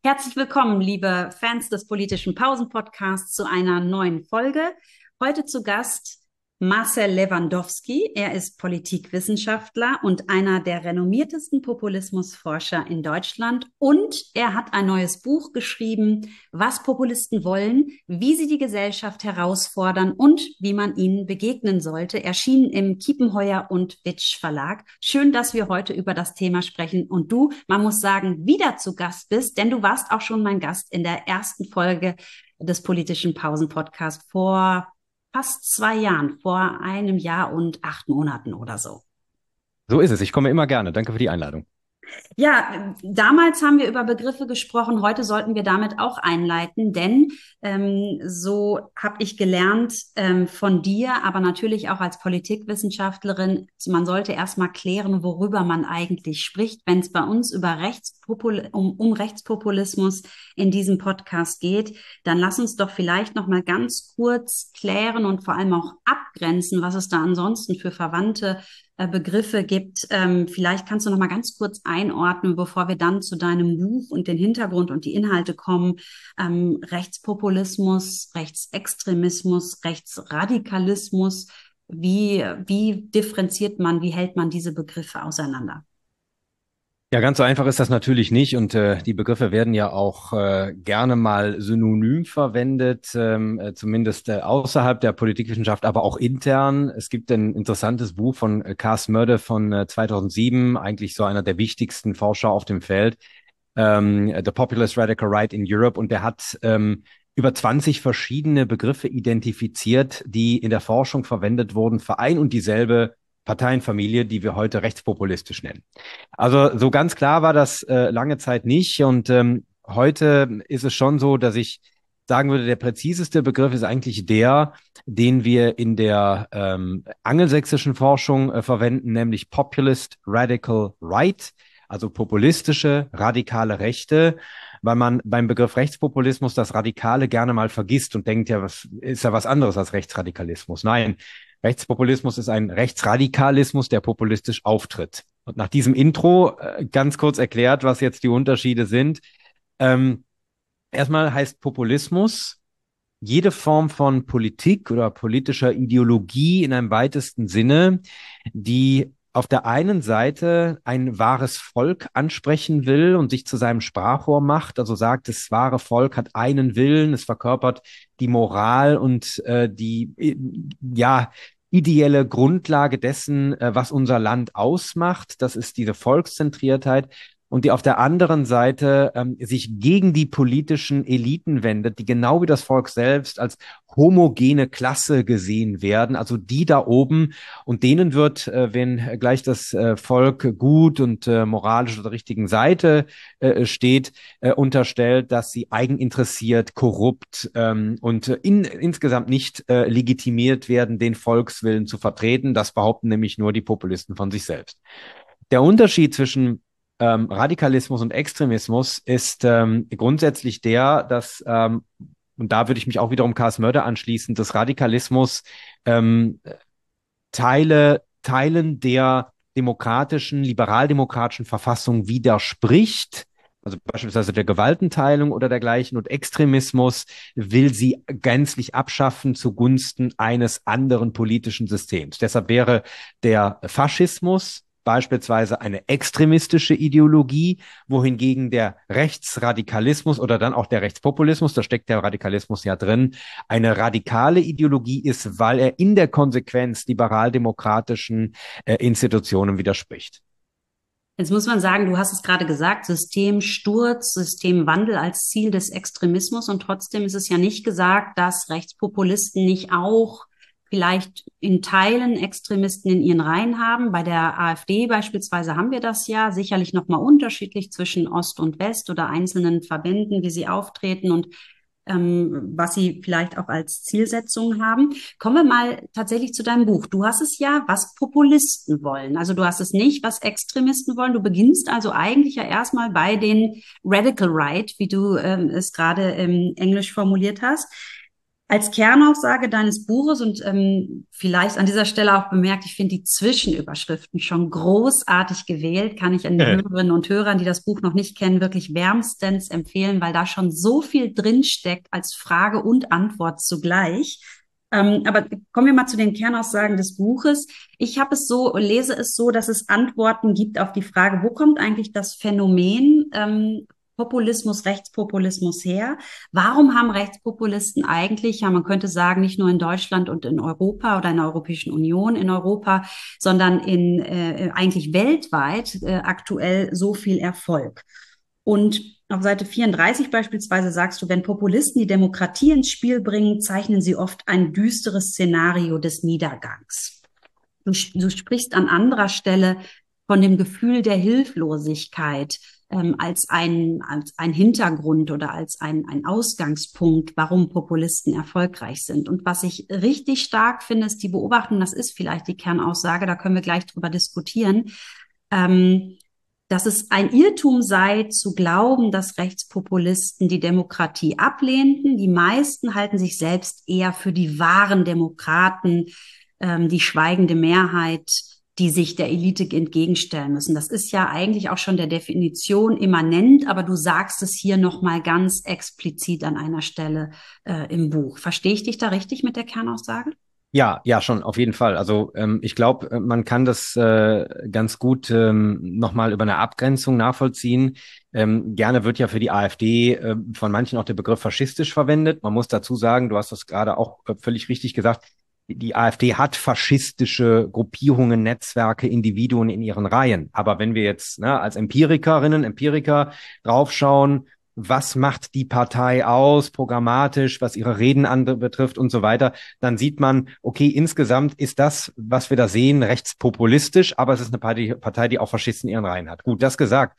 Herzlich willkommen, liebe Fans des politischen Pausen-Podcasts, zu einer neuen Folge. Heute zu Gast Marcel Lewandowski. Er ist Politikwissenschaftler und einer der renommiertesten Populismusforscher in Deutschland. Und er hat ein neues Buch geschrieben, Was Populisten wollen, wie sie die Gesellschaft herausfordern und wie man ihnen begegnen sollte. Erschienen im Kiepenheuer und Witsch Verlag. Schön, dass wir heute über das Thema sprechen und du, man muss sagen, wieder zu Gast bist, denn du warst auch schon mein Gast in der ersten Folge des politischen Pausen-Podcasts vor fast 2 Jahren, vor einem Jahr und 8 Monaten oder so. So ist es. Ich komme immer gerne. Danke für die Einladung. Ja, damals haben wir über Begriffe gesprochen. Heute sollten wir damit auch einleiten, denn so habe ich gelernt von dir, aber natürlich auch als Politikwissenschaftlerin, man sollte erst mal klären, worüber man eigentlich spricht. Wenn es bei uns über um Rechtspopulismus in diesem Podcast geht, dann lass uns doch vielleicht noch mal ganz kurz klären und vor allem auch abgrenzen, was es da ansonsten für verwandte Begriffe gibt. Vielleicht kannst du noch mal ganz kurz einordnen, bevor wir dann zu deinem Buch und den Hintergrund und die Inhalte kommen. Rechtspopulismus, Rechtsextremismus, Rechtsradikalismus. Wie differenziert man, wie hält man diese Begriffe auseinander? Ja, ganz so einfach ist das natürlich nicht und die Begriffe werden ja auch gerne mal synonym verwendet, zumindest außerhalb der Politikwissenschaft, aber auch intern. Es gibt ein interessantes Buch von Cars Mörde von 2007, eigentlich so einer der wichtigsten Forscher auf dem Feld, The Populist Radical Right in Europe, und der hat über 20 verschiedene Begriffe identifiziert, die in der Forschung verwendet wurden für ein und dieselbe Parteienfamilie, die wir heute rechtspopulistisch nennen. Also so ganz klar war das lange Zeit nicht, und heute ist es schon so, dass ich sagen würde, der präziseste Begriff ist eigentlich der, den wir in der angelsächsischen Forschung verwenden, nämlich Populist Radical Right, also populistische, radikale Rechte, weil man beim Begriff Rechtspopulismus das Radikale gerne mal vergisst und denkt, ja, was ist ja was anderes als Rechtsradikalismus. Nein, Rechtspopulismus ist ein Rechtsradikalismus, der populistisch auftritt. Und nach diesem Intro ganz kurz erklärt, was jetzt die Unterschiede sind. Ähm, Erstmal heißt Populismus jede Form von Politik oder politischer Ideologie in einem weitesten Sinne, die auf der einen Seite ein wahres Volk ansprechen will und sich zu seinem Sprachrohr macht, also sagt, das wahre Volk hat einen Willen, es verkörpert die Moral und ja, ideelle Grundlage dessen, was unser Land ausmacht. Das ist diese Volkszentriertheit. Und die auf der anderen Seite sich gegen die politischen Eliten wendet, die genau wie das Volk selbst als homogene Klasse gesehen werden, also die da oben, und denen wird, wenn gleich das Volk gut und moralisch auf der richtigen Seite steht, unterstellt, dass sie eigeninteressiert, korrupt und insgesamt nicht legitimiert werden, den Volkswillen zu vertreten. Das behaupten nämlich nur die Populisten von sich selbst. Der Unterschied zwischen Radikalismus und Extremismus ist grundsätzlich der, dass, und da würde ich mich auch wiederum Cars Mörder anschließen, dass Radikalismus ähm, Teilen der demokratischen, liberaldemokratischen Verfassung widerspricht, also beispielsweise der Gewaltenteilung oder dergleichen, und Extremismus will sie gänzlich abschaffen zugunsten eines anderen politischen Systems. Deshalb wäre der Faschismus beispielsweise eine extremistische Ideologie, wohingegen der Rechtsradikalismus oder dann auch der Rechtspopulismus, da steckt der Radikalismus ja drin, eine radikale Ideologie ist, weil er in der Konsequenz liberaldemokratischen Institutionen widerspricht. Jetzt muss man sagen, du hast es gerade gesagt, Systemsturz, Systemwandel als Ziel des Extremismus. Und trotzdem ist es ja nicht gesagt, dass Rechtspopulisten nicht auch vielleicht in Teilen Extremisten in ihren Reihen haben. Bei der AfD beispielsweise haben wir das ja sicherlich nochmal unterschiedlich zwischen Ost und West oder einzelnen Verbänden, wie sie auftreten und was sie vielleicht auch als Zielsetzung haben. Kommen wir mal tatsächlich zu deinem Buch. Du hast es ja, was Populisten wollen. Also du hast es nicht, was Extremisten wollen. Du beginnst also eigentlich ja erstmal bei den Radical Right, wie du es gerade Englisch formuliert hast. Als Kernaussage deines Buches und vielleicht an dieser Stelle auch bemerkt, ich finde die Zwischenüberschriften schon großartig gewählt, kann ich an die Hörerinnen und Hörern, die das Buch noch nicht kennen, wirklich wärmstens empfehlen, weil da schon so viel drinsteckt als Frage und Antwort zugleich. Aber kommen wir mal zu den Kernaussagen des Buches. Ich habe es so, lese es so, dass es Antworten gibt auf die Frage, wo kommt eigentlich das Phänomen Populismus, Rechtspopulismus her? Warum haben Rechtspopulisten eigentlich, ja, man könnte sagen, nicht nur in Deutschland und in Europa oder in der Europäischen Union in Europa, sondern eigentlich weltweit aktuell so viel Erfolg? Und auf Seite 34 beispielsweise sagst du, wenn Populisten die Demokratie ins Spiel bringen, zeichnen sie oft ein düsteres Szenario des Niedergangs. Du sprichst an anderer Stelle von dem Gefühl der Hilflosigkeit als ein Hintergrund oder als ein Ausgangspunkt, warum Populisten erfolgreich sind. Und was ich richtig stark finde, ist die Beobachtung, das ist vielleicht die Kernaussage, da können wir gleich drüber diskutieren, dass es ein Irrtum sei, zu glauben, dass Rechtspopulisten die Demokratie ablehnten. Die meisten halten sich selbst eher für die wahren Demokraten, die schweigende Mehrheit, die sich der Elite entgegenstellen müssen. Das ist ja eigentlich auch schon der Definition immanent, aber du sagst es hier nochmal ganz explizit an einer Stelle im Buch. Verstehe ich dich da richtig mit der Kernaussage? Ja, ja, schon, auf jeden Fall. Also ich glaube, man kann das ganz gut nochmal über eine Abgrenzung nachvollziehen. Gerne wird ja für die AfD von manchen auch der Begriff faschistisch verwendet. Man muss dazu sagen, du hast das gerade auch völlig richtig gesagt, die AfD hat faschistische Gruppierungen, Netzwerke, Individuen in ihren Reihen. Aber wenn wir jetzt als Empirikerinnen, Empiriker draufschauen, was macht die Partei aus, programmatisch, was ihre Reden betrifft und so weiter, dann sieht man, okay, insgesamt ist das, was wir da sehen, rechtspopulistisch, aber es ist eine Partei, die auch Faschisten in ihren Reihen hat. Gut, das gesagt.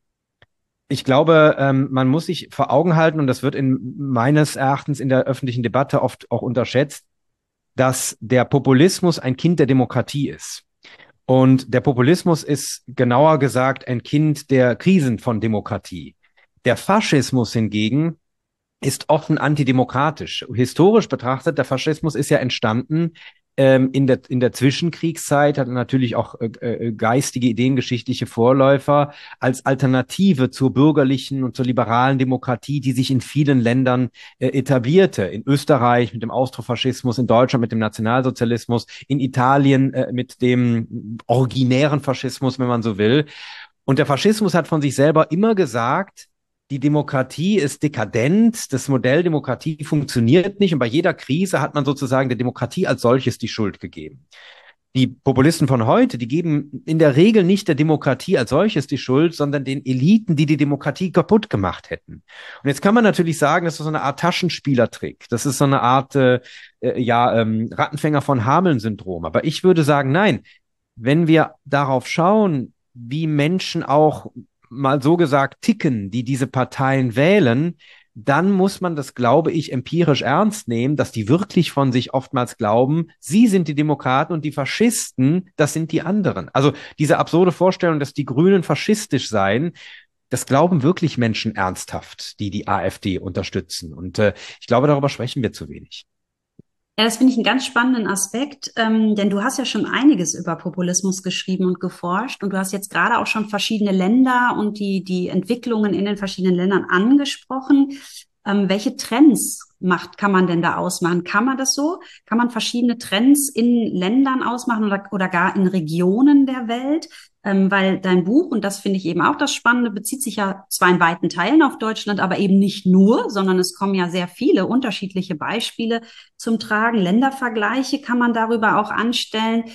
Ich glaube, man muss sich vor Augen halten, und das wird meines Erachtens in der öffentlichen Debatte oft auch unterschätzt, dass der Populismus ein Kind der Demokratie ist. Und der Populismus ist genauer gesagt ein Kind der Krisen von Demokratie. Der Faschismus hingegen ist offen antidemokratisch. Historisch betrachtet, der Faschismus ist ja entstanden in der Zwischenkriegszeit, hat natürlich auch geistige, ideengeschichtliche Vorläufer als Alternative zur bürgerlichen und zur liberalen Demokratie, die sich in vielen Ländern etablierte. In Österreich mit dem Austrofaschismus, in Deutschland mit dem Nationalsozialismus, in Italien mit dem originären Faschismus, wenn man so will. Und der Faschismus hat von sich selber immer gesagt, die Demokratie ist dekadent, das Modell Demokratie funktioniert nicht und bei jeder Krise hat man sozusagen der Demokratie als solches die Schuld gegeben. Die Populisten von heute, die geben in der Regel nicht der Demokratie als solches die Schuld, sondern den Eliten, die die Demokratie kaputt gemacht hätten. Und jetzt kann man natürlich sagen, das ist so eine Art Taschenspielertrick. Das ist so eine Art Rattenfänger von Hameln-Syndrom. Aber ich würde sagen, nein, wenn wir darauf schauen, wie Menschen auch mal so gesagt ticken, die diese Parteien wählen, dann muss man das, glaube ich, empirisch ernst nehmen, dass die wirklich von sich oftmals glauben, sie sind die Demokraten und die Faschisten, das sind die anderen. Also diese absurde Vorstellung, dass die Grünen faschistisch seien, das glauben wirklich Menschen ernsthaft, die die AfD unterstützen. Und ich glaube, darüber sprechen wir zu wenig. Ja, das finde ich einen ganz spannenden Aspekt, denn du hast ja schon einiges über Populismus geschrieben und geforscht und du hast jetzt gerade auch schon verschiedene Länder und die Entwicklungen in den verschiedenen Ländern angesprochen. Welche Trends kann man denn da ausmachen? Kann man das so? Kann man verschiedene Trends in Ländern ausmachen oder gar in Regionen der Welt? Weil dein Buch, und das finde ich eben auch das Spannende, bezieht sich ja zwar in weiten Teilen auf Deutschland, aber eben nicht nur, sondern es kommen ja sehr viele unterschiedliche Beispiele zum Tragen. Ländervergleiche kann man darüber auch anstellen.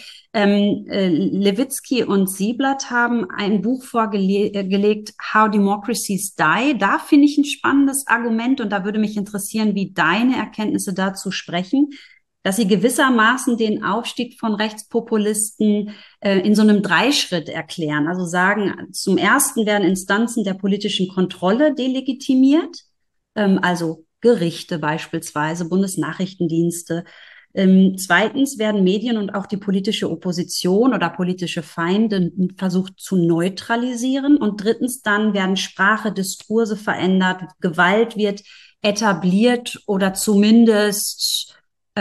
Levitsky und Sieblatt haben ein Buch vorgelegt, How Democracies Die. Da finde ich ein spannendes Argument und da würde mich interessieren, wie deine Erkenntnisse dazu sprechen, dass sie gewissermaßen den Aufstieg von Rechtspopulisten in so einem Dreischritt erklären. Also sagen, zum Ersten werden Instanzen der politischen Kontrolle delegitimiert, also Gerichte beispielsweise, Bundesnachrichtendienste. Zweitens werden Medien und auch die politische Opposition oder politische Feinde versucht zu neutralisieren. Und drittens dann werden Sprache, Diskurse verändert, Gewalt wird etabliert oder zumindest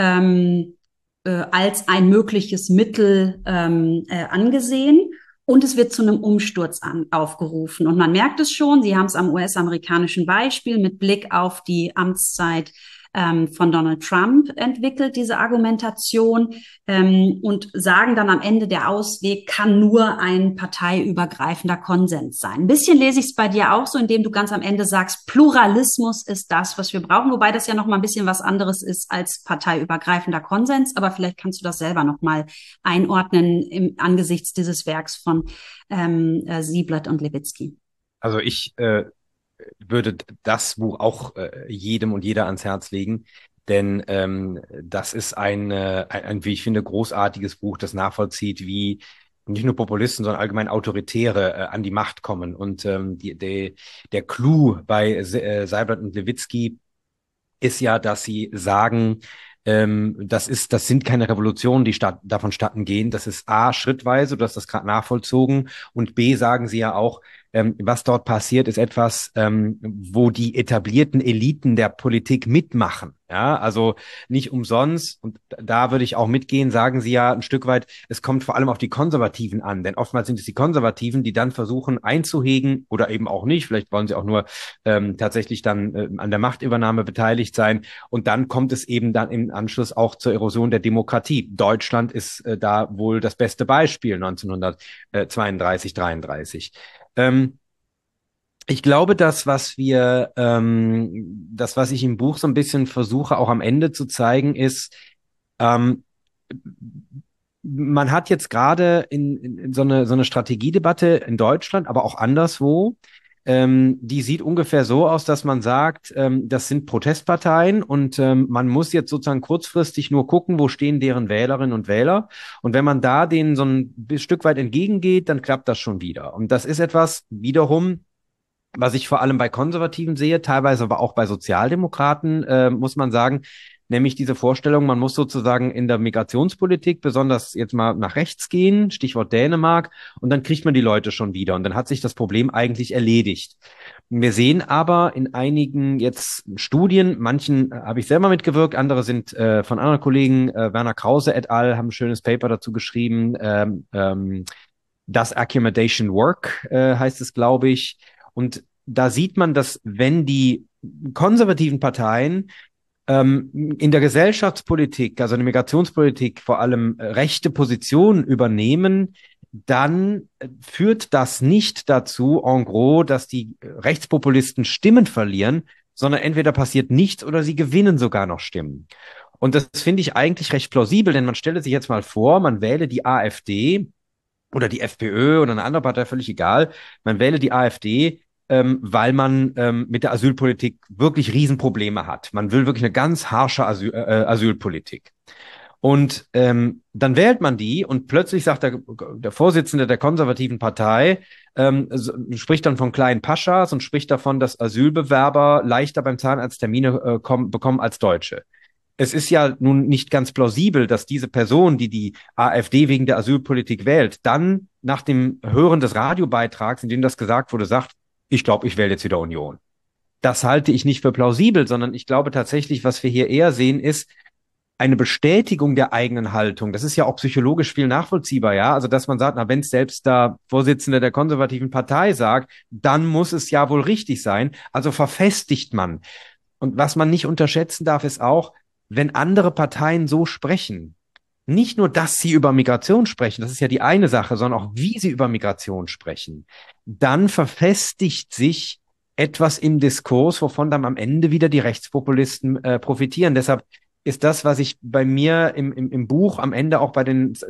als ein mögliches Mittel angesehen. Und es wird zu einem Umsturz aufgerufen. Und man merkt es schon, Sie haben es am US-amerikanischen Beispiel mit Blick auf die Amtszeit von Donald Trump entwickelt, diese Argumentation, und sagen dann am Ende, der Ausweg kann nur ein parteiübergreifender Konsens sein. Ein bisschen lese ich es bei dir auch so, indem du ganz am Ende sagst, Pluralismus ist das, was wir brauchen, wobei das ja noch mal ein bisschen was anderes ist als parteiübergreifender Konsens, aber vielleicht kannst du das selber noch mal einordnen angesichts dieses Werks von Ziblatt und Levitsky. Also ich würde das Buch auch jedem und jeder ans Herz legen, denn das ist ein, wie ich finde, großartiges Buch, das nachvollzieht, wie nicht nur Populisten, sondern allgemein Autoritäre an die Macht kommen. Und der Clou bei Ziblatt und Levitsky ist ja, dass sie sagen, das sind keine Revolutionen, die davon statten gehen. Das ist A, schrittweise, du hast das gerade nachvollzogen, und B, sagen sie ja auch, was dort passiert, ist etwas, wo die etablierten Eliten der Politik mitmachen. Ja, also nicht umsonst, und da würde ich auch mitgehen, sagen sie ja ein Stück weit, es kommt vor allem auf die Konservativen an, denn oftmals sind es die Konservativen, die dann versuchen einzuhegen oder eben auch nicht, vielleicht wollen sie auch nur tatsächlich dann an der Machtübernahme beteiligt sein, und dann kommt es eben dann im Anschluss auch zur Erosion der Demokratie. Deutschland ist da wohl das beste Beispiel 1932, 33. Ich glaube, was ich im Buch so ein bisschen versuche, auch am Ende zu zeigen, ist, ähm, man hat jetzt gerade in so eine Strategiedebatte in Deutschland, aber auch anderswo, die sieht ungefähr so aus, dass man sagt, das sind Protestparteien, und man muss jetzt sozusagen kurzfristig nur gucken, wo stehen deren Wählerinnen und Wähler. Und wenn man da denen so ein Stück weit entgegengeht, dann klappt das schon wieder. Und das ist etwas wiederum, was ich vor allem bei Konservativen sehe, teilweise aber auch bei Sozialdemokraten, muss man sagen, nämlich diese Vorstellung, man muss sozusagen in der Migrationspolitik besonders jetzt mal nach rechts gehen, Stichwort Dänemark, und dann kriegt man die Leute schon wieder, und dann hat sich das Problem eigentlich erledigt. Wir sehen aber in einigen jetzt Studien, manchen habe ich selber mitgewirkt, andere sind von anderen Kollegen, Werner Krause et al. Haben ein schönes Paper dazu geschrieben, Does Accommodation Work, heißt es, glaube ich. Und da sieht man, dass wenn die konservativen Parteien in der Gesellschaftspolitik, also in der Migrationspolitik, vor allem rechte Positionen übernehmen, dann führt das nicht dazu, en gros, dass die Rechtspopulisten Stimmen verlieren, sondern entweder passiert nichts oder sie gewinnen sogar noch Stimmen. Und das finde ich eigentlich recht plausibel, denn man stelle sich jetzt mal vor, man wähle die AfD oder die FPÖ oder eine andere Partei, völlig egal. Man wähle die AfD, weil man mit der Asylpolitik wirklich Riesenprobleme hat. Man will wirklich eine ganz harsche Asylpolitik. Und dann wählt man die, und plötzlich sagt der Vorsitzende der konservativen Partei, spricht dann von kleinen Paschas und spricht davon, dass Asylbewerber leichter beim Zahnarzt Termine bekommen als Deutsche. Es ist ja nun nicht ganz plausibel, dass diese Person, die die AfD wegen der Asylpolitik wählt, dann nach dem Hören des Radiobeitrags, in dem das gesagt wurde, sagt, ich glaube, ich wähle jetzt wieder Union. Das halte ich nicht für plausibel, sondern ich glaube tatsächlich, was wir hier eher sehen, ist eine Bestätigung der eigenen Haltung. Das ist ja auch psychologisch viel nachvollziehbar, ja. Also, dass man sagt, na, wenn es selbst der Vorsitzende der konservativen Partei sagt, dann muss es ja wohl richtig sein. Also verfestigt man. Und was man nicht unterschätzen darf, ist auch, wenn andere Parteien so sprechen, nicht nur, dass sie über Migration sprechen, das ist ja die eine Sache, sondern auch, wie sie über Migration sprechen, dann verfestigt sich etwas im Diskurs, wovon dann am Ende wieder die Rechtspopulisten profitieren. Deshalb ist das, was ich bei mir im Buch am Ende auch bei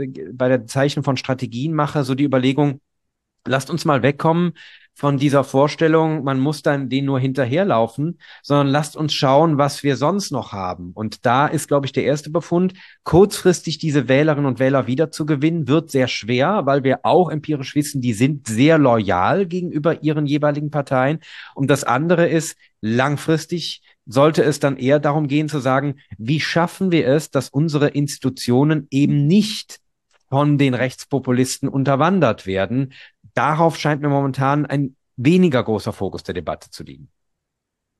der Zeichnung von Strategien mache, so die Überlegung, lasst uns mal wegkommen von dieser Vorstellung, man muss dann denen nur hinterherlaufen, sondern lasst uns schauen, was wir sonst noch haben. Und da ist, glaube ich, der erste Befund, kurzfristig diese Wählerinnen und Wähler wiederzugewinnen, wird sehr schwer, weil wir auch empirisch wissen, die sind sehr loyal gegenüber ihren jeweiligen Parteien. Und das andere ist, langfristig sollte es dann eher darum gehen zu sagen, wie schaffen wir es, dass unsere Institutionen eben nicht von den Rechtspopulisten unterwandert werden. Darauf scheint mir momentan ein weniger großer Fokus der Debatte zu liegen.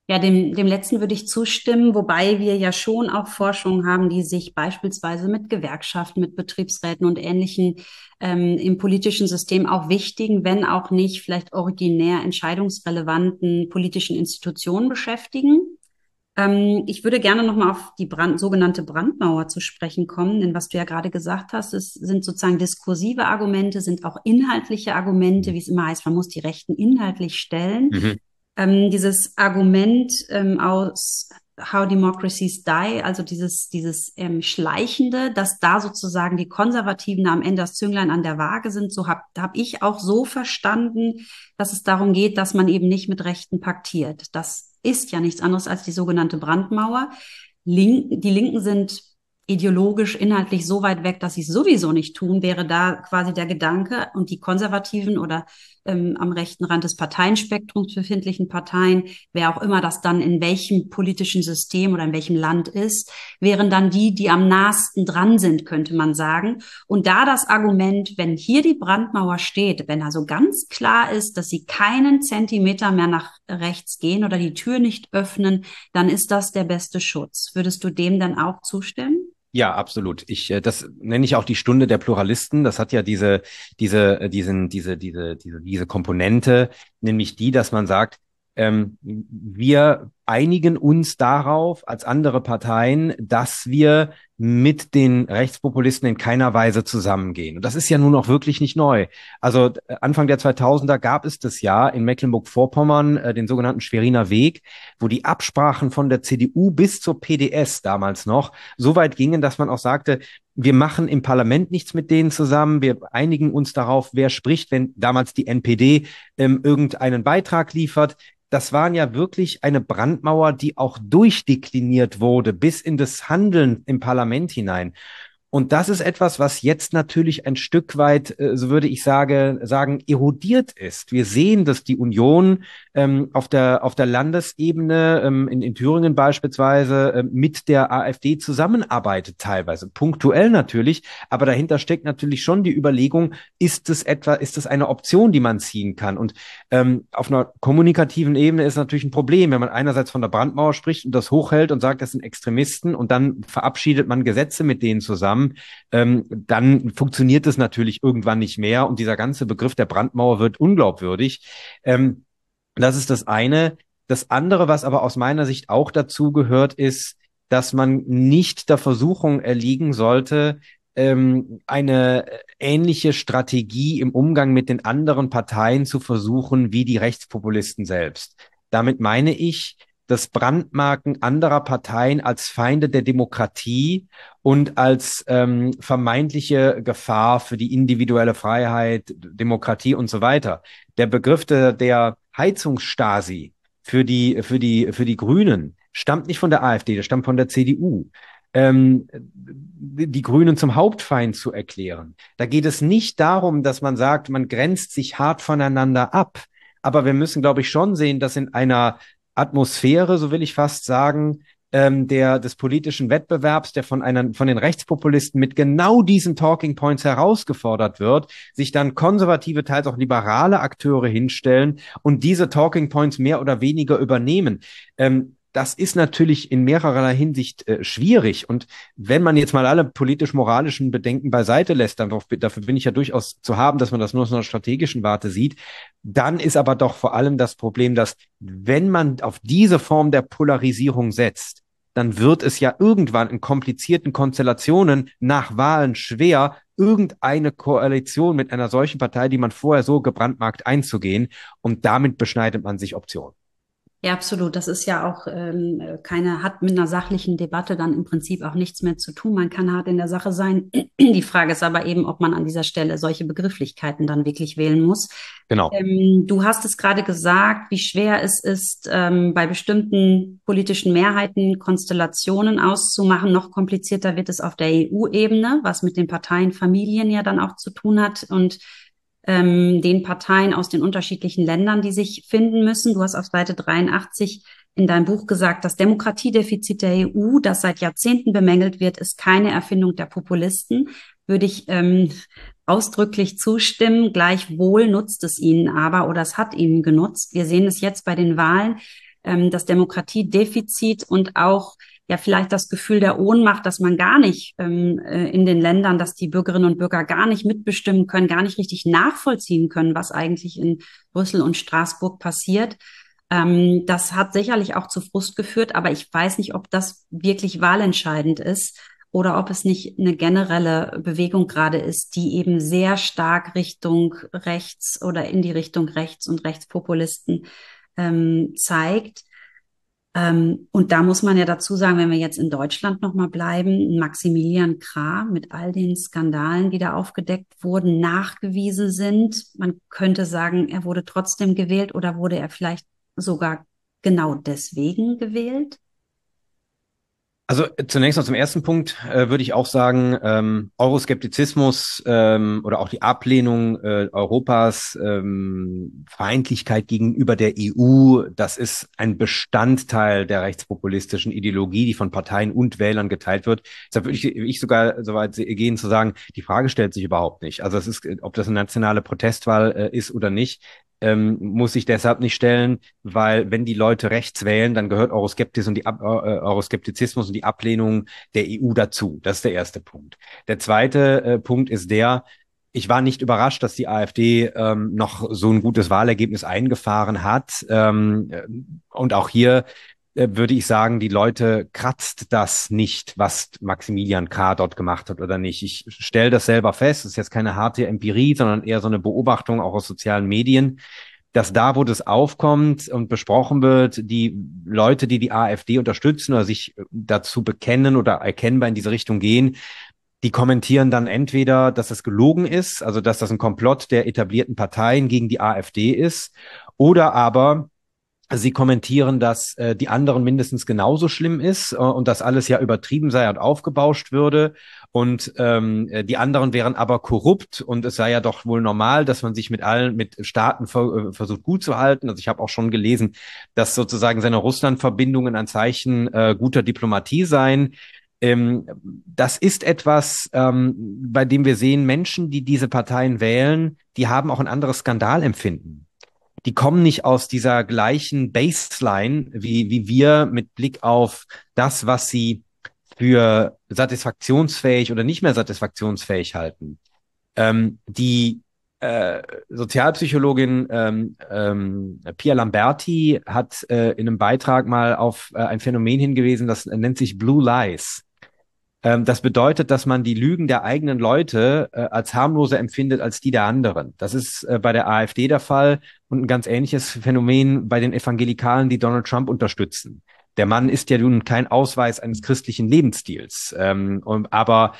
Ja, dem letzten würde ich zustimmen, wobei wir ja schon auch Forschungen haben, die sich beispielsweise mit Gewerkschaften, mit Betriebsräten und Ähnlichen im politischen System auch wichtigen, wenn auch nicht vielleicht originär entscheidungsrelevanten politischen Institutionen beschäftigen. Ich würde gerne nochmal auf die sogenannte Brandmauer zu sprechen kommen, denn was du ja gerade gesagt hast, es sind sozusagen diskursive Argumente, sind auch inhaltliche Argumente, wie es immer heißt, man muss die Rechten inhaltlich stellen. Mhm. Dieses Argument aus How Democracies Die, also dieses Schleichende, dass da sozusagen die Konservativen am Ende das Zünglein an der Waage sind, so hab ich auch so verstanden, dass es darum geht, dass man eben nicht mit Rechten paktiert. Das ist ja nichts anderes als die sogenannte Brandmauer. Die Linken sind ideologisch, inhaltlich so weit weg, dass sie es sowieso nicht tun, wäre da quasi der Gedanke. Und die Konservativen oder am rechten Rand des Parteienspektrums befindlichen Parteien, wer auch immer das dann in welchem politischen System oder in welchem Land ist, wären dann die am nahesten dran sind, könnte man sagen. Und da das Argument, wenn hier die Brandmauer steht, wenn also ganz klar ist, dass sie keinen Zentimeter mehr nach rechts gehen oder die Tür nicht öffnen, dann ist das der beste Schutz. Würdest du dem dann auch zustimmen? Ja, absolut. Das nenne ich auch die Stunde der Pluralisten. Das hat ja diese Komponente, nämlich die, dass man sagt, wir einigen uns darauf als andere Parteien, dass wir mit den Rechtspopulisten in keiner Weise zusammengehen. Und das ist ja nun auch wirklich nicht neu. Also Anfang der 2000er gab es das ja in Mecklenburg-Vorpommern, den sogenannten Schweriner Weg, wo die Absprachen von der CDU bis zur PDS damals noch so weit gingen, dass man auch sagte, wir machen im Parlament nichts mit denen zusammen, wir einigen uns darauf, wer spricht, wenn damals die NPD irgendeinen Beitrag liefert. Das waren ja wirklich eine Brandmauer, die auch durchdekliniert wurde bis in das Handeln im Parlament hinein. Und das ist etwas, was jetzt natürlich ein Stück weit, so würde ich sagen, erodiert ist. Wir sehen, dass die Union auf der Landesebene, in Thüringen beispielsweise, mit der AfD zusammenarbeitet, teilweise punktuell natürlich. Aber dahinter steckt natürlich schon die Überlegung, ist es eine Option, die man ziehen kann? Und auf einer kommunikativen Ebene ist natürlich ein Problem, wenn man einerseits von der Brandmauer spricht und das hochhält und sagt, das sind Extremisten und dann verabschiedet man Gesetze mit denen zusammen, dann funktioniert es natürlich irgendwann nicht mehr und dieser ganze Begriff der Brandmauer wird unglaubwürdig. Das ist das eine. Das andere, was aber aus meiner Sicht auch dazu gehört, ist, dass man nicht der Versuchung erliegen sollte, eine ähnliche Strategie im Umgang mit den anderen Parteien zu versuchen, wie die Rechtspopulisten selbst. Damit meine ich, das Brandmarken anderer Parteien als Feinde der Demokratie und als vermeintliche Gefahr für die individuelle Freiheit, Demokratie und so weiter. Der Begriff der Heizungsstasi für die Grünen stammt nicht von der AfD, der stammt von der CDU. Die Grünen zum Hauptfeind zu erklären. Da geht es nicht darum, dass man sagt, man grenzt sich hart voneinander ab. Aber wir müssen, glaube ich, schon sehen, dass in einer Atmosphäre, so will ich fast sagen, des politischen Wettbewerbs, der von den Rechtspopulisten mit genau diesen Talking Points herausgefordert wird, sich dann konservative, teils auch liberale Akteure hinstellen und diese Talking Points mehr oder weniger übernehmen. Das ist natürlich in mehrerer Hinsicht schwierig. Und wenn man jetzt mal alle politisch-moralischen Bedenken beiseite lässt, dafür bin ich ja durchaus zu haben, dass man das nur aus einer strategischen Warte sieht, dann ist aber doch vor allem das Problem, dass wenn man auf diese Form der Polarisierung setzt, dann wird es ja irgendwann in komplizierten Konstellationen nach Wahlen schwer, irgendeine Koalition mit einer solchen Partei, die man vorher so gebrandmarkt, einzugehen. Und damit beschneidet man sich Optionen. Ja, absolut. Das ist ja auch hat mit einer sachlichen Debatte dann im Prinzip auch nichts mehr zu tun. Man kann hart in der Sache sein. Die Frage ist aber eben, ob man an dieser Stelle solche Begrifflichkeiten dann wirklich wählen muss. Genau. Du hast es gerade gesagt, wie schwer es ist, bei bestimmten politischen Mehrheiten Konstellationen auszumachen. Noch komplizierter wird es auf der EU-Ebene, was mit den Parteienfamilien ja dann auch zu tun hat und den Parteien aus den unterschiedlichen Ländern, die sich finden müssen. Du hast auf Seite 83 in deinem Buch gesagt, das Demokratiedefizit der EU, das seit Jahrzehnten bemängelt wird, ist keine Erfindung der Populisten. Würde ich ausdrücklich zustimmen. Gleichwohl nutzt es ihnen aber oder es hat ihnen genutzt. Wir sehen es jetzt bei den Wahlen. das Demokratiedefizit und auch ja vielleicht das Gefühl der Ohnmacht, dass man gar nicht in den Ländern, dass die Bürgerinnen und Bürger gar nicht mitbestimmen können, gar nicht richtig nachvollziehen können, was eigentlich in Brüssel und Straßburg passiert. Das hat sicherlich auch zu Frust geführt, aber ich weiß nicht, ob das wirklich wahlentscheidend ist oder ob es nicht eine generelle Bewegung gerade ist, die eben sehr stark Richtung rechts oder in die Richtung rechts und Rechtspopulisten zeigt. Und da muss man ja dazu sagen, wenn wir jetzt in Deutschland nochmal bleiben, Maximilian Krah mit all den Skandalen, die da aufgedeckt wurden, nachgewiesen sind. Man könnte sagen, er wurde trotzdem gewählt oder wurde er vielleicht sogar genau deswegen gewählt? Also zunächst mal zum ersten Punkt würde ich auch sagen, Euroskeptizismus oder auch die Ablehnung Europas, Feindlichkeit gegenüber der EU, das ist ein Bestandteil der rechtspopulistischen Ideologie, die von Parteien und Wählern geteilt wird. Deshalb würde ich sogar so weit gehen zu sagen, die Frage stellt sich überhaupt nicht. Also es ist, ob das eine nationale Protestwahl ist oder nicht, muss sich deshalb nicht stellen, weil wenn die Leute rechts wählen, dann gehört Euroskeptizismus und die Ablehnung der EU dazu. Das ist der erste Punkt. Der zweite Punkt ist der, ich war nicht überrascht, dass die AfD noch so ein gutes Wahlergebnis eingefahren hat. Und auch hier würde ich sagen, die Leute kratzt das nicht, was Maximilian K. dort gemacht hat oder nicht. Ich stelle das selber fest, das ist jetzt keine harte Empirie, sondern eher so eine Beobachtung auch aus sozialen Medien, dass da, wo das aufkommt und besprochen wird, die Leute, die die AfD unterstützen oder sich dazu bekennen oder erkennbar in diese Richtung gehen, die kommentieren dann entweder, dass es gelogen ist, also dass das ein Komplott der etablierten Parteien gegen die AfD ist, oder aber sie kommentieren, dass die anderen mindestens genauso schlimm ist und dass alles ja übertrieben sei und aufgebauscht würde. Und die anderen wären aber korrupt und es sei ja doch wohl normal, dass man sich mit Staaten versucht gut zu halten. Also ich habe auch schon gelesen, dass sozusagen seine Russland-Verbindungen ein Zeichen guter Diplomatie seien. Das ist etwas, bei dem wir sehen, Menschen, die diese Parteien wählen, die haben auch ein anderes Skandalempfinden. Die kommen nicht aus dieser gleichen Baseline wie wir mit Blick auf das, was sie für satisfaktionsfähig oder nicht mehr satisfaktionsfähig halten. Die Sozialpsychologin Pia Lamberti hat in einem Beitrag mal auf ein Phänomen hingewiesen, das nennt sich Blue Lies. Das bedeutet, dass man die Lügen der eigenen Leute als harmloser empfindet als die der anderen. Das ist bei der AfD der Fall und ein ganz ähnliches Phänomen bei den Evangelikalen, die Donald Trump unterstützen. Der Mann ist ja nun kein Ausweis eines christlichen Lebensstils, aber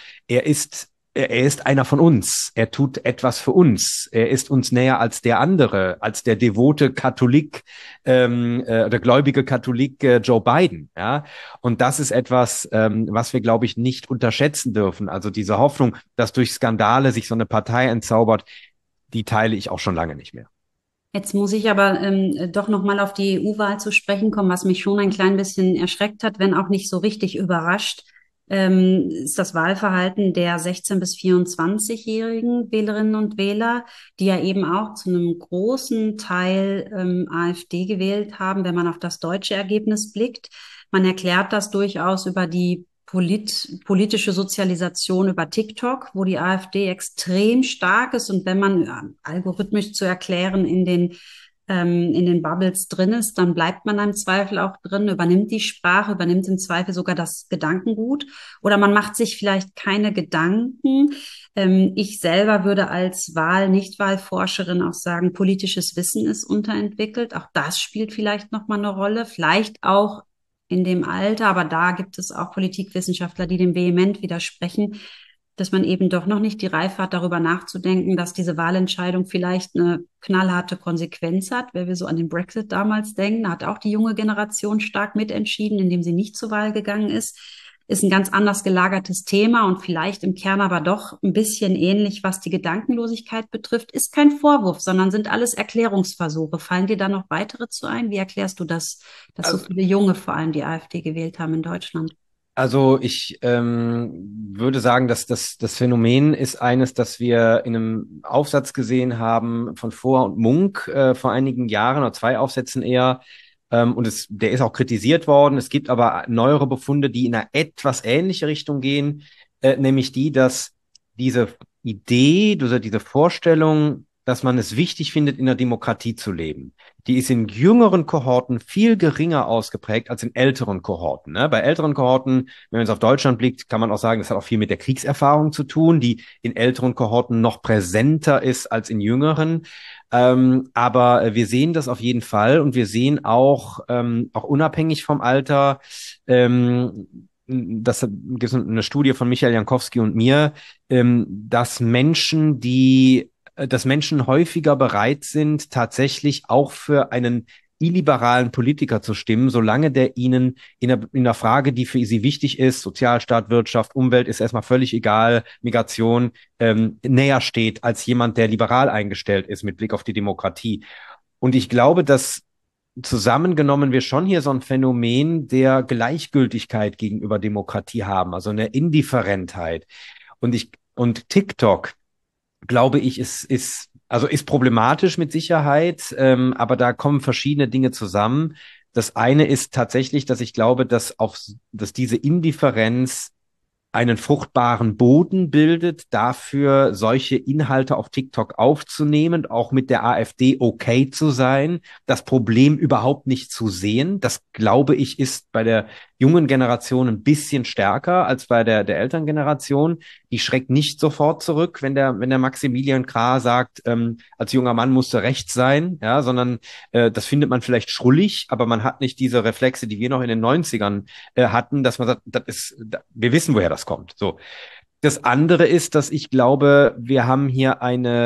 er ist einer von uns. Er tut etwas für uns. Er ist uns näher als der andere, als der devote Katholik oder gläubige Katholik Joe Biden. Ja, und das ist etwas, was wir, glaube ich, nicht unterschätzen dürfen. Also diese Hoffnung, dass durch Skandale sich so eine Partei entzaubert, die teile ich auch schon lange nicht mehr. Jetzt muss ich aber doch noch mal auf die EU-Wahl zu sprechen kommen, was mich schon ein klein bisschen erschreckt hat, wenn auch nicht so richtig überrascht, ist das Wahlverhalten der 16- bis 24-jährigen Wählerinnen und Wähler, die ja eben auch zu einem großen Teil AfD gewählt haben, wenn man auf das deutsche Ergebnis blickt. Man erklärt das durchaus über die politische Sozialisation über TikTok, wo die AfD extrem stark ist und wenn man algorithmisch zu erklären in den Bubbles drin ist, dann bleibt man im Zweifel auch drin, übernimmt die Sprache, übernimmt im Zweifel sogar das Gedankengut oder man macht sich vielleicht keine Gedanken. Ich selber würde als Nichtwahlforscherin auch sagen, politisches Wissen ist unterentwickelt. Auch das spielt vielleicht nochmal eine Rolle. Vielleicht auch in dem Alter, aber da gibt es auch Politikwissenschaftler, die dem vehement widersprechen, dass man eben doch noch nicht die Reife hat, darüber nachzudenken, dass diese Wahlentscheidung vielleicht eine knallharte Konsequenz hat. Wenn wir so an den Brexit damals denken, da hat auch die junge Generation stark mitentschieden, indem sie nicht zur Wahl gegangen ist. Ist ein ganz anders gelagertes Thema und vielleicht im Kern aber doch ein bisschen ähnlich, was die Gedankenlosigkeit betrifft. Ist kein Vorwurf, sondern sind alles Erklärungsversuche. Fallen dir da noch weitere zu ein? Wie erklärst du das, dass so Also, viele Junge vor allem die AfD gewählt haben in Deutschland? Also ich würde sagen, dass das Phänomen ist eines, das wir in einem Aufsatz gesehen haben von Foer und Munk vor einigen Jahren oder zwei Aufsätzen eher, Der ist auch kritisiert worden. Es gibt aber neuere Befunde, die in eine etwas ähnliche Richtung gehen, nämlich die, dass diese Idee, diese Vorstellung, dass man es wichtig findet, in der Demokratie zu leben, die ist in jüngeren Kohorten viel geringer ausgeprägt als in älteren Kohorten. Ne? Bei älteren Kohorten, wenn man jetzt auf Deutschland blickt, kann man auch sagen, das hat auch viel mit der Kriegserfahrung zu tun, die in älteren Kohorten noch präsenter ist als in jüngeren. Aber wir sehen das auf jeden Fall und wir sehen auch unabhängig vom Alter, das gibt es eine Studie von Michael Jankowski und mir, dass Menschen häufiger bereit sind, tatsächlich auch für einen illiberalen Politiker zu stimmen, solange der ihnen in einer Frage, die für sie wichtig ist, Sozialstaat, Wirtschaft, Umwelt, ist erstmal völlig egal, Migration, näher steht als jemand, der liberal eingestellt ist mit Blick auf die Demokratie. Und ich glaube, dass zusammengenommen wir schon hier so ein Phänomen der Gleichgültigkeit gegenüber Demokratie haben, also eine Indifferentheit. Und TikTok, glaube ich, ist problematisch mit Sicherheit, aber da kommen verschiedene Dinge zusammen. Das eine ist tatsächlich, dass ich glaube, dass diese Indifferenz einen fruchtbaren Boden bildet, dafür solche Inhalte auf TikTok aufzunehmen, auch mit der AfD okay zu sein, das Problem überhaupt nicht zu sehen. Das, glaube ich, ist bei der jungen Generation ein bisschen stärker als bei der Elterngeneration. Die schreckt nicht sofort zurück, wenn der Maximilian Krah sagt, als junger Mann musste rechts sein, ja, sondern das findet man vielleicht schrullig, aber man hat nicht diese Reflexe, die wir noch in den 90ern hatten, dass man sagt, wir wissen, woher das kommt. So. Das andere ist, dass ich glaube, wir haben hier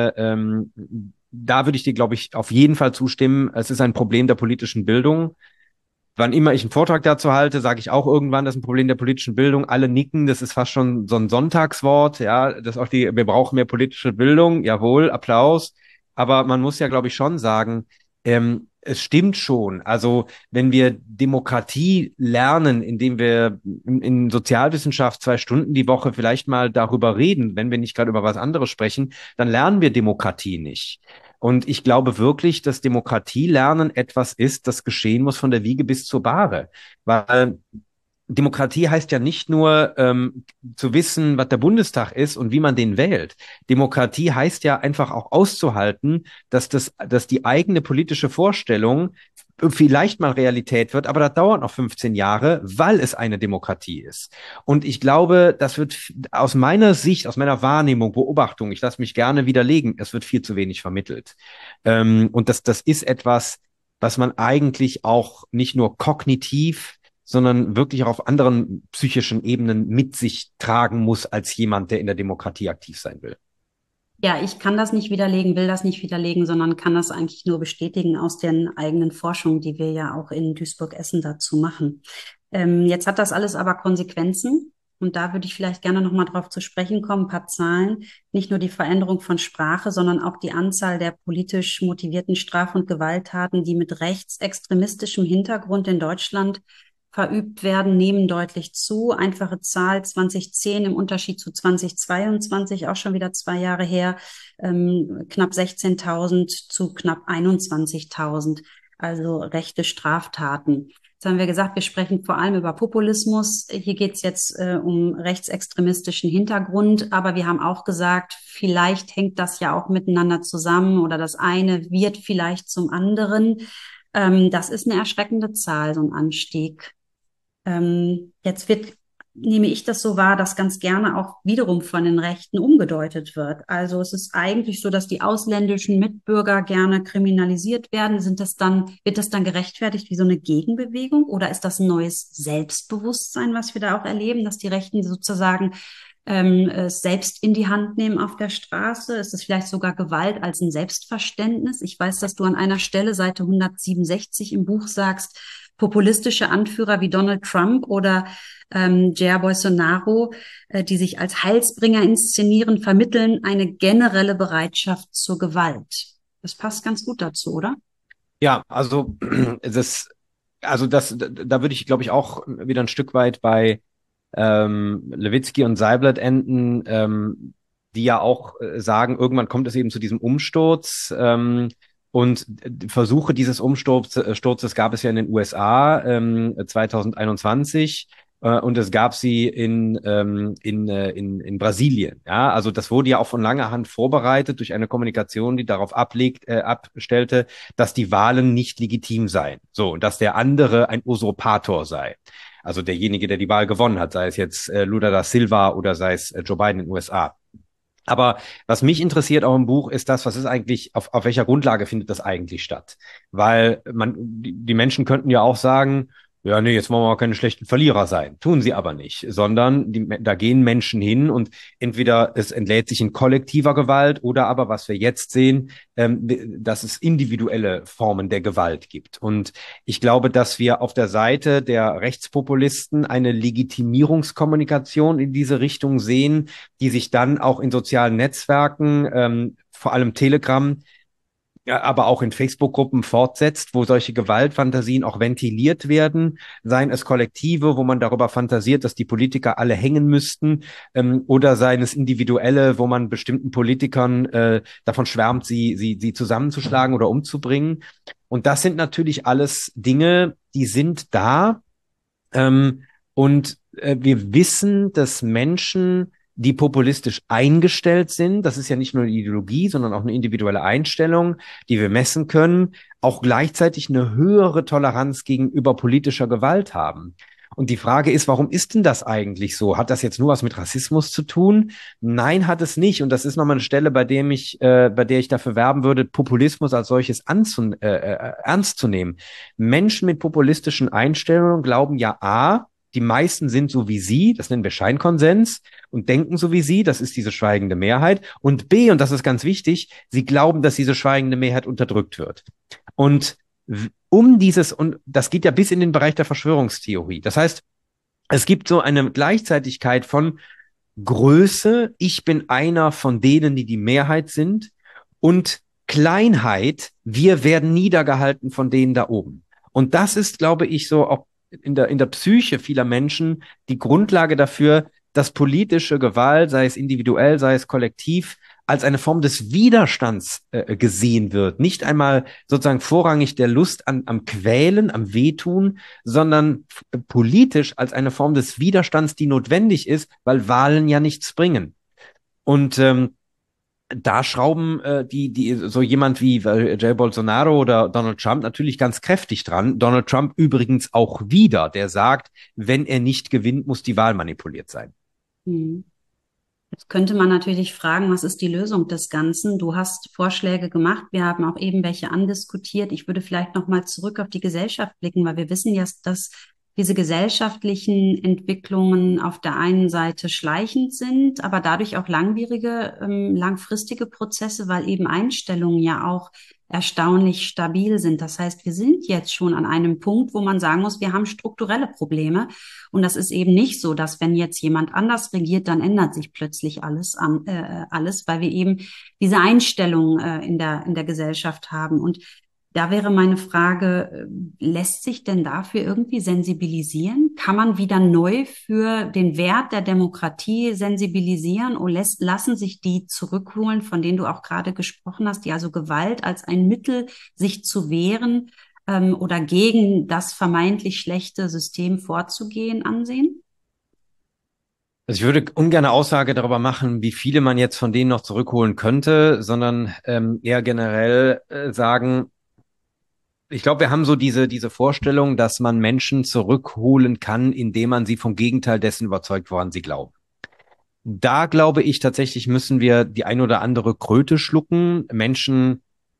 da würde ich dir, glaube ich, auf jeden Fall zustimmen. Es ist ein Problem der politischen Bildung. Wann immer ich einen Vortrag dazu halte, sage ich auch irgendwann, das ist ein Problem der politischen Bildung. Alle nicken, das ist fast schon so ein Sonntagswort, ja, wir brauchen mehr politische Bildung, jawohl, Applaus. Aber man muss ja, glaube ich, schon sagen, es stimmt schon. Also, wenn wir Demokratie lernen, indem wir in Sozialwissenschaft 2 Stunden die Woche vielleicht mal darüber reden, wenn wir nicht gerade über was anderes sprechen, dann lernen wir Demokratie nicht. Und ich glaube wirklich, dass Demokratielernen etwas ist, das geschehen muss von der Wiege bis zur Bahre. Weil Demokratie heißt ja nicht nur zu wissen, was der Bundestag ist und wie man den wählt. Demokratie heißt ja einfach auch auszuhalten, dass die eigene politische Vorstellung vielleicht mal Realität wird, aber das dauert noch 15 Jahre, weil es eine Demokratie ist. Und ich glaube, das wird aus meiner Sicht, aus meiner Wahrnehmung, Beobachtung, ich lasse mich gerne widerlegen, es wird viel zu wenig vermittelt. Und das ist etwas, was man eigentlich auch nicht nur kognitiv, sondern wirklich auch auf anderen psychischen Ebenen mit sich tragen muss als jemand, der in der Demokratie aktiv sein will. Ja, ich kann das nicht widerlegen, will das nicht widerlegen, sondern kann das eigentlich nur bestätigen aus den eigenen Forschungen, die wir ja auch in Duisburg-Essen dazu machen. Jetzt hat das alles aber Konsequenzen. Und da würde ich vielleicht gerne nochmal drauf zu sprechen kommen, ein paar Zahlen. Nicht nur die Veränderung von Sprache, sondern auch die Anzahl der politisch motivierten Straf- und Gewalttaten, die mit rechtsextremistischem Hintergrund in Deutschland verübt werden, nehmen deutlich zu. Einfache Zahl 2010 im Unterschied zu 2022, auch schon wieder 2 Jahre her, knapp 16.000 zu knapp 21.000, also rechte Straftaten. Jetzt haben wir gesagt, wir sprechen vor allem über Populismus. Hier geht es jetzt um rechtsextremistischen Hintergrund, aber wir haben auch gesagt, vielleicht hängt das ja auch miteinander zusammen oder das eine wird vielleicht zum anderen. Das ist eine erschreckende Zahl, so ein Anstieg. Jetzt nehme ich das so wahr, dass ganz gerne auch wiederum von den Rechten umgedeutet wird. Also es ist eigentlich so, dass die ausländischen Mitbürger gerne kriminalisiert werden. Wird das dann gerechtfertigt wie so eine Gegenbewegung? Oder ist das ein neues Selbstbewusstsein, was wir da auch erleben, dass die Rechten sozusagen es selbst in die Hand nehmen auf der Straße? Ist es vielleicht sogar Gewalt als ein Selbstverständnis? Ich weiß, dass du an einer Stelle, Seite 167 im Buch sagst, populistische Anführer wie Donald Trump oder Jair Bolsonaro, die sich als Heilsbringer inszenieren, vermitteln eine generelle Bereitschaft zur Gewalt. Das passt ganz gut dazu, oder? Ja, also da würde ich, glaube ich, auch wieder ein Stück weit bei Levitsky und Seibert enden, die ja auch sagen, irgendwann kommt es eben zu diesem Umsturz. Und Versuche dieses Umsturzes gab es ja in den USA 2021. Und es gab sie in Brasilien. Ja, also das wurde ja auch von langer Hand vorbereitet durch eine Kommunikation, die darauf abstellte, dass die Wahlen nicht legitim seien. So, und dass der andere ein Usurpator sei. Also derjenige, der die Wahl gewonnen hat, sei es jetzt Lula da Silva oder sei es Joe Biden in den USA. Aber was mich interessiert auch im Buch ist das, was ist eigentlich, auf welcher Grundlage findet das eigentlich statt? Weil die Menschen könnten ja auch sagen, ja, nee, jetzt wollen wir auch keine schlechten Verlierer sein. Tun sie aber nicht, sondern da gehen Menschen hin und entweder es entlädt sich in kollektiver Gewalt oder aber, was wir jetzt sehen, dass es individuelle Formen der Gewalt gibt. Und ich glaube, dass wir auf der Seite der Rechtspopulisten eine Legitimierungskommunikation in diese Richtung sehen, die sich dann auch in sozialen Netzwerken, vor allem Telegram, ja, aber auch in Facebook-Gruppen fortsetzt, wo solche Gewaltfantasien auch ventiliert werden, seien es Kollektive, wo man darüber fantasiert, dass die Politiker alle hängen müssten, oder seien es individuelle, wo man bestimmten Politikern davon schwärmt, sie zusammenzuschlagen oder umzubringen. Und das sind natürlich alles Dinge, die sind da, und wir wissen, dass Menschen, die populistisch eingestellt sind, das ist ja nicht nur eine Ideologie, sondern auch eine individuelle Einstellung, die wir messen können, auch gleichzeitig eine höhere Toleranz gegenüber politischer Gewalt haben. Und die Frage ist, warum ist denn das eigentlich so? Hat das jetzt nur was mit Rassismus zu tun? Nein, hat es nicht. Und das ist nochmal eine Stelle, bei der ich dafür werben würde, Populismus als solches ernst zu nehmen. Menschen mit populistischen Einstellungen glauben ja A, die meisten sind so wie sie, das nennen wir Scheinkonsens, und denken so wie sie, das ist diese schweigende Mehrheit. Und B, und das ist ganz wichtig, sie glauben, dass diese schweigende Mehrheit unterdrückt wird. Und und das geht ja bis in den Bereich der Verschwörungstheorie. Das heißt, es gibt so eine Gleichzeitigkeit von Größe, ich bin einer von denen, die die Mehrheit sind, und Kleinheit, wir werden niedergehalten von denen da oben. Und das ist, glaube ich, so auch in der Psyche vieler Menschen die Grundlage dafür, dass politische Gewalt, sei es individuell, sei es kollektiv, als eine Form des Widerstands gesehen wird. Nicht einmal sozusagen vorrangig der Lust am Quälen, am Wehtun, sondern politisch als eine Form des Widerstands, die notwendig ist, weil Wahlen ja nichts bringen. Und da schrauben die so jemand wie Jair Bolsonaro oder Donald Trump natürlich ganz kräftig dran. Donald Trump übrigens auch wieder, der sagt, wenn er nicht gewinnt, muss die Wahl manipuliert sein. Hm. Jetzt könnte man natürlich fragen, was ist die Lösung des Ganzen? Du hast Vorschläge gemacht, wir haben auch eben welche andiskutiert. Ich würde vielleicht noch mal zurück auf die Gesellschaft blicken, weil wir wissen ja, dass diese gesellschaftlichen Entwicklungen auf der einen Seite schleichend sind, aber dadurch auch langfristige Prozesse, weil eben Einstellungen ja auch erstaunlich stabil sind. Das heißt, wir sind jetzt schon an einem Punkt, wo man sagen muss, wir haben strukturelle Probleme. Und das ist eben nicht so, dass wenn jetzt jemand anders regiert, dann ändert sich plötzlich alles, weil wir eben diese Einstellung in der Gesellschaft haben. Und da wäre meine Frage, lässt sich denn dafür irgendwie sensibilisieren? Kann man wieder neu für den Wert der Demokratie sensibilisieren oder lassen sich die zurückholen, von denen du auch gerade gesprochen hast, die also Gewalt als ein Mittel, sich zu wehren oder gegen das vermeintlich schlechte System vorzugehen, ansehen? Also ich würde ungern eine Aussage darüber machen, wie viele man jetzt von denen noch zurückholen könnte, sondern eher generell sagen, ich glaube, wir haben so diese Vorstellung, dass man Menschen zurückholen kann, indem man sie vom Gegenteil dessen überzeugt, woran sie glauben. Da glaube ich tatsächlich, müssen wir die ein oder andere Kröte schlucken. Menschen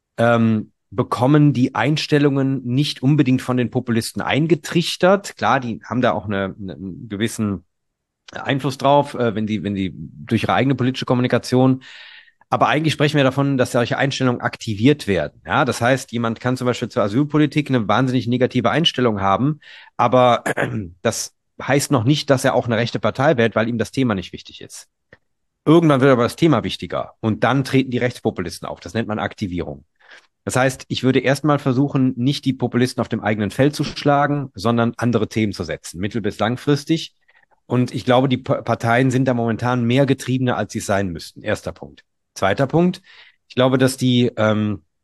bekommen die Einstellungen nicht unbedingt von den Populisten eingetrichtert. Klar, die haben da auch einen gewissen Einfluss drauf, wenn die durch ihre eigene politische Kommunikation. Aber eigentlich sprechen wir davon, dass solche Einstellungen aktiviert werden. Ja, das heißt, jemand kann zum Beispiel zur Asylpolitik eine wahnsinnig negative Einstellung haben, aber das heißt noch nicht, dass er auch eine rechte Partei wählt, weil ihm das Thema nicht wichtig ist. Irgendwann wird aber das Thema wichtiger und dann treten die Rechtspopulisten auf. Das nennt man Aktivierung. Das heißt, ich würde erstmal versuchen, nicht die Populisten auf dem eigenen Feld zu schlagen, sondern andere Themen zu setzen, mittel- bis langfristig. Und ich glaube, die Parteien sind da momentan mehr Getriebener, als sie sein müssten. Erster Punkt. Zweiter Punkt. Ich glaube, dass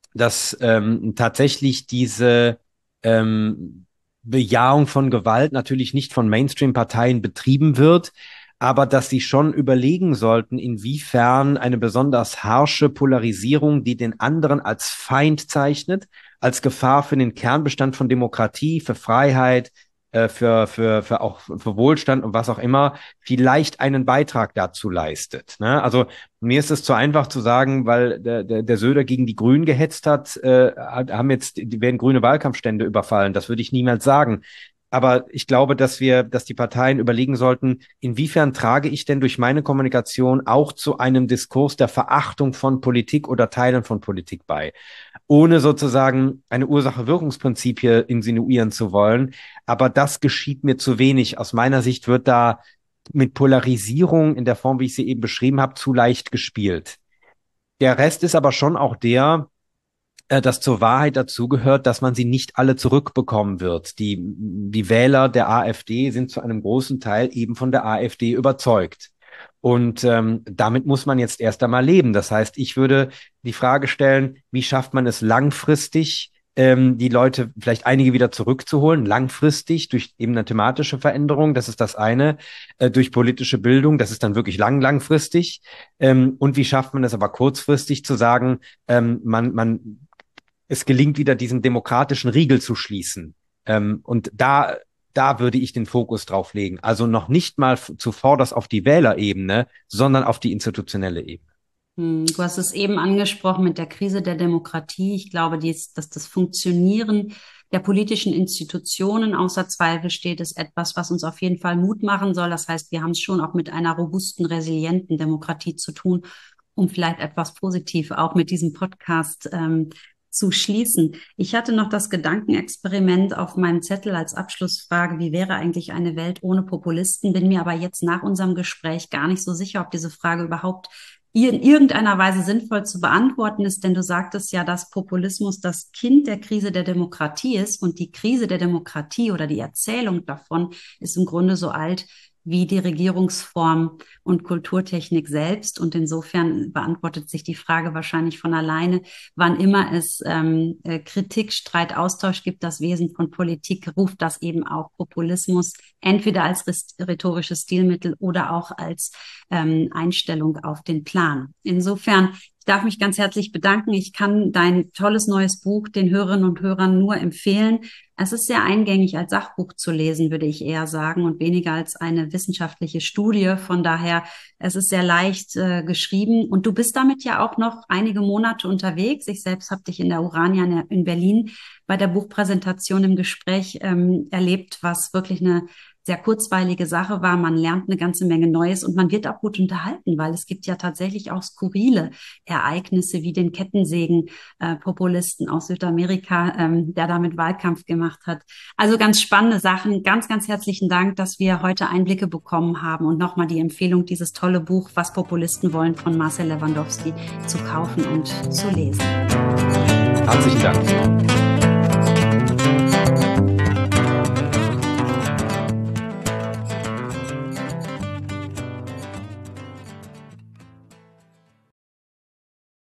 dass tatsächlich diese Bejahung von Gewalt natürlich nicht von Mainstream-Parteien betrieben wird, aber dass sie schon überlegen sollten, inwiefern eine besonders harsche Polarisierung, die den anderen als Feind zeichnet, als Gefahr für den Kernbestand von Demokratie, für Freiheit, für auch für Wohlstand und was auch immer, vielleicht einen Beitrag dazu leistet. Ne? Also mir ist es zu einfach zu sagen, weil der Söder gegen die Grünen gehetzt hat, die werden grüne Wahlkampfstände überfallen. Das würde ich niemals sagen. Aber ich glaube, dass die Parteien überlegen sollten, inwiefern trage ich denn durch meine Kommunikation auch zu einem Diskurs der Verachtung von Politik oder Teilen von Politik bei, ohne sozusagen eine Ursache-Wirkungsprinzip hier insinuieren zu wollen. Aber das geschieht mir zu wenig. Aus meiner Sicht wird da mit Polarisierung in der Form, wie ich sie eben beschrieben habe, zu leicht gespielt. Der Rest ist aber schon auch dass zur Wahrheit dazugehört, dass man sie nicht alle zurückbekommen wird. Die Wähler der AfD sind zu einem großen Teil eben von der AfD überzeugt. Und damit muss man jetzt erst einmal leben. Das heißt, ich würde die Frage stellen, wie schafft man es langfristig, die Leute, vielleicht einige wieder zurückzuholen, langfristig durch eben eine thematische Veränderung, das ist das eine, durch politische Bildung, das ist dann wirklich langfristig. Und wie schafft man es aber kurzfristig zu sagen, es gelingt wieder diesen demokratischen Riegel zu schließen. Und da würde ich den Fokus drauf legen. Also noch nicht mal zuvorderst auf die Wählerebene, sondern auf die institutionelle Ebene. Du hast es eben angesprochen mit der Krise der Demokratie. Ich glaube, dass das Funktionieren der politischen Institutionen außer Zweifel steht, ist etwas, was uns auf jeden Fall Mut machen soll. Das heißt, wir haben es schon auch mit einer robusten, resilienten Demokratie zu tun, um vielleicht etwas positiv auch mit diesem Podcast zu schließen. Ich hatte noch das Gedankenexperiment auf meinem Zettel als Abschlussfrage, wie wäre eigentlich eine Welt ohne Populisten? Bin mir aber jetzt nach unserem Gespräch gar nicht so sicher, ob diese Frage überhaupt in irgendeiner Weise sinnvoll zu beantworten ist, denn du sagtest ja, dass Populismus das Kind der Krise der Demokratie ist und die Krise der Demokratie oder die Erzählung davon ist im Grunde so alt wie die Regierungsform und Kulturtechnik selbst. Und insofern beantwortet sich die Frage wahrscheinlich von alleine, wann immer es Kritik, Streit, Austausch gibt, das Wesen von Politik, ruft das eben auch Populismus, entweder als rhetorisches Stilmittel oder auch als Einstellung auf den Plan. Insofern, ich darf mich ganz herzlich bedanken. Ich kann dein tolles neues Buch den Hörerinnen und Hörern nur empfehlen. Es ist sehr eingängig als Sachbuch zu lesen, würde ich eher sagen, und weniger als eine wissenschaftliche Studie. Von daher, es ist sehr leicht geschrieben. Und du bist damit ja auch noch einige Monate unterwegs. Ich selbst habe dich in der Urania in Berlin bei der Buchpräsentation im Gespräch erlebt, was wirklich eine sehr kurzweilige Sache war. Man lernt eine ganze Menge Neues und man wird auch gut unterhalten, weil es gibt ja tatsächlich auch skurrile Ereignisse wie den Kettensägen-Populisten aus Südamerika, der damit Wahlkampf gemacht hat. Also ganz spannende Sachen. Ganz, ganz herzlichen Dank, dass wir heute Einblicke bekommen haben und nochmal die Empfehlung, dieses tolle Buch Was Populisten wollen von Marcel Lewandowski zu kaufen und zu lesen. Herzlichen Dank.